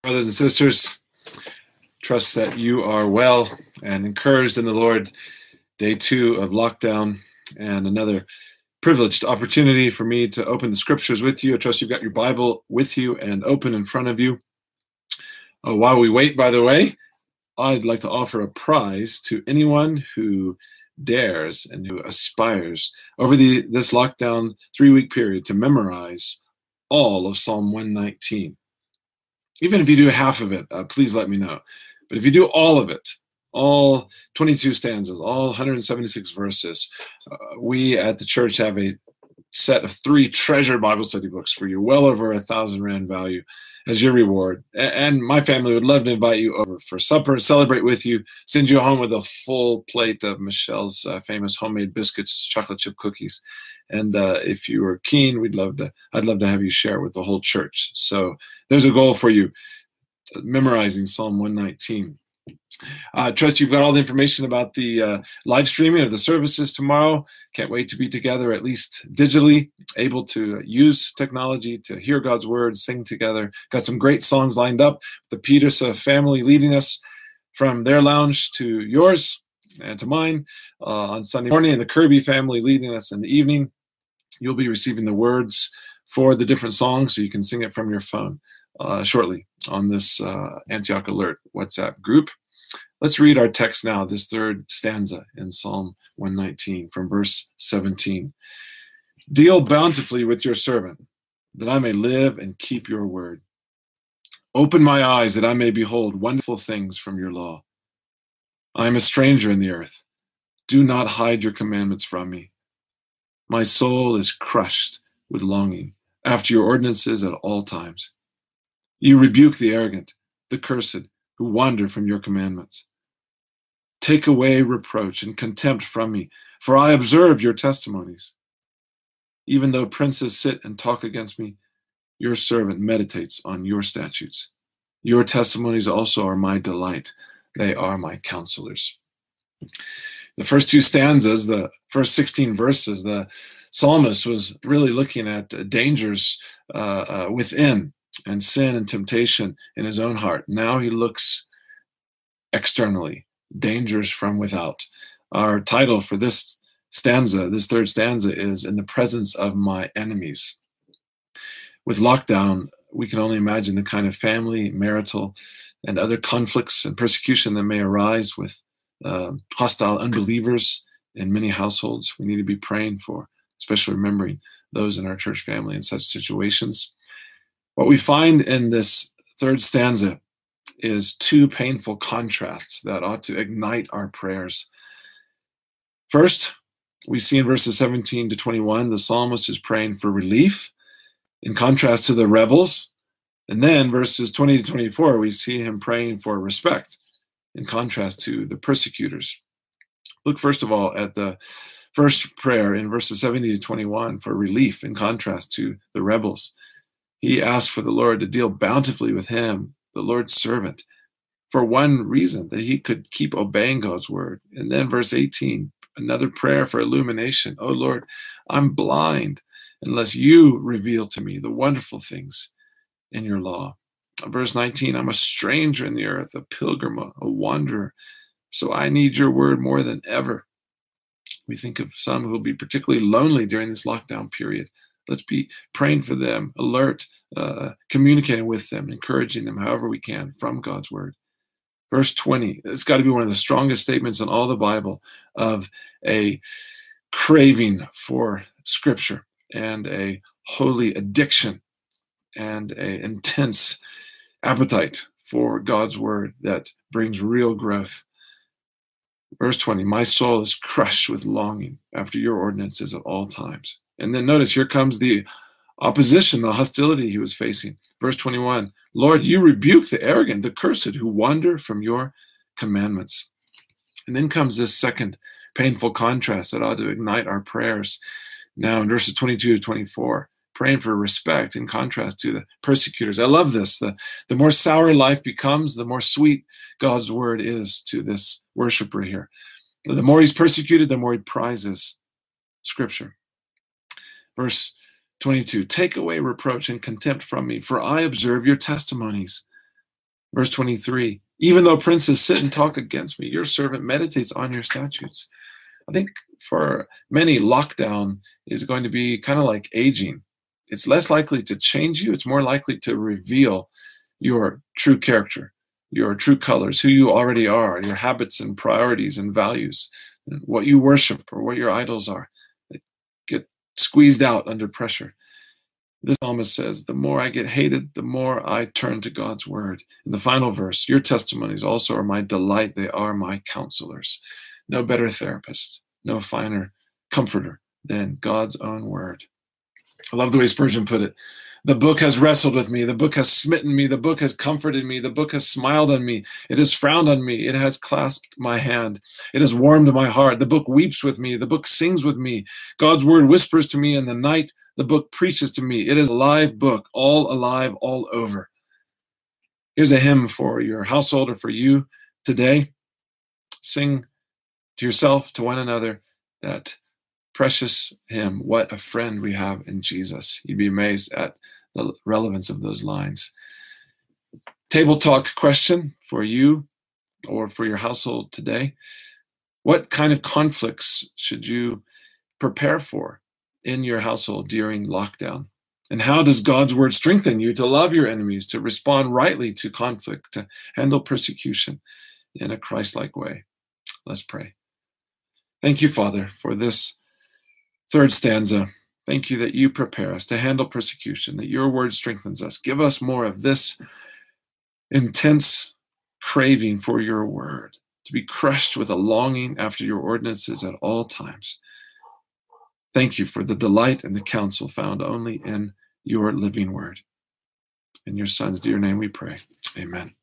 Brothers and sisters, trust that you are well and encouraged in the Lord. Day 2 of lockdown and another privileged opportunity for me to open the scriptures with you. I trust you've got your Bible with you and open in front of you. While we wait, by the way, I'd like to offer a prize to anyone who dares and who aspires over this lockdown 3-week period to memorize all of Psalm 119. Even if you do half of it, please let me know. But if you do all of it, all 22 stanzas, all 176 verses, we at the church have a set of 3 treasured Bible study books for you, well over 1,000 Rand value as your reward. And my family would love to invite you over for supper, celebrate with you, send you home with a full plate of Michelle's famous homemade biscuits, chocolate chip cookies. And if you are keen, I'd love to have you share it with the whole church. So there's a goal for you, memorizing Psalm 119. Trust you've got all the information about the live streaming of the services tomorrow. Can't wait to be together, at least digitally, able to use technology to hear God's word, sing together. Got some great songs lined up. The Petersa family leading us from their lounge to yours and to mine on Sunday morning, and the Kirby family leading us in the evening. You'll be receiving the words for the different songs, so you can sing it from your phone shortly on this Antioch Alert WhatsApp group. Let's read our text now, this 3rd stanza in Psalm 119 from verse 17. Deal bountifully with your servant, that I may live and keep your word. Open my eyes that I may behold wonderful things from your law. I am a stranger in the earth. Do not hide your commandments from me. My soul is crushed with longing after your ordinances at all times. You rebuke the arrogant, the cursed, who wander from your commandments. Take away reproach and contempt from me, for I observe your testimonies. Even though princes sit and talk against me, your servant meditates on your statutes. Your testimonies also are my delight. They are my counselors. The first 2 stanzas, the first 16 verses, the psalmist was really looking at dangers within and sin and temptation in his own heart. Now he looks externally, dangers from without. Our title for this stanza, this 3rd stanza, is In the Presence of My Enemies. With lockdown, we can only imagine the kind of family, marital, and other conflicts and persecution that may arise with hostile unbelievers in many households. We need to be praying for, especially remembering those in our church family in such situations. What we find in this 3rd stanza is 2 painful contrasts that ought to ignite our prayers. First, we see in verses 17 to 21, the psalmist is praying for relief in contrast to the rebels. And then verses 20 to 24, we see him praying for respect in contrast to the persecutors. Look first of all at the first prayer in verses 70 to 21 for relief in contrast to the rebels. He asked for the Lord to deal bountifully with him, the Lord's servant, for one reason, that he could keep obeying God's word. And then verse 18, another prayer for illumination. Oh Lord, I'm blind unless you reveal to me the wonderful things in your law. Verse 19, I'm a stranger in the earth, a pilgrim, a wanderer, so I need your word more than ever. We think of some who will be particularly lonely during this lockdown period. Let's be praying for them, alert, communicating with them, encouraging them however we can from God's word. Verse 20, it's got to be one of the strongest statements in all the Bible of a craving for Scripture and a holy addiction and an intense appetite for God's word that brings real growth. Verse 20, my soul is crushed with longing after your ordinances at all times. And then notice, here comes the opposition, the hostility he was facing. Verse 21, Lord, you rebuke the arrogant, the cursed, who wander from your commandments. And then comes this second painful contrast that ought to ignite our prayers. Now in verses 22 to 24, praying for respect in contrast to the persecutors. I love this. The more sour life becomes, the more sweet God's word is to this worshiper here. The more he's persecuted, the more he prizes Scripture. Verse 22, take away reproach and contempt from me, for I observe your testimonies. Verse 23, even though princes sit and talk against me, your servant meditates on your statutes. I think for many, lockdown is going to be kind of like aging. It's less likely to change you. It's more likely to reveal your true character, your true colors, who you already are, your habits and priorities and values, and what you worship or what your idols are. They get squeezed out under pressure. This psalmist says, the more I get hated, the more I turn to God's word. In the final verse, your testimonies also are my delight. They are my counselors. No better therapist, no finer comforter than God's own word. I love the way Spurgeon put it. The book has wrestled with me. The book has smitten me. The book has comforted me. The book has smiled on me. It has frowned on me. It has clasped my hand. It has warmed my heart. The book weeps with me. The book sings with me. God's word whispers to me in the night. The book preaches to me. It is a live book, all alive, all over. Here's a hymn for your household or for you today. Sing to yourself, to one another, that precious hymn, what a friend we have in Jesus. You'd be amazed at the relevance of those lines. Table talk question for you or for your household today. What kind of conflicts should you prepare for in your household during lockdown? And how does God's word strengthen you to love your enemies, to respond rightly to conflict, to handle persecution in a Christ-like way? Let's pray. Thank you, Father, for this third stanza. Thank you that you prepare us to handle persecution, that your word strengthens us. Give us more of this intense craving for your word, to be crushed with a longing after your ordinances at all times. Thank you for the delight and the counsel found only in your living word. In your Son's dear name we pray. Amen.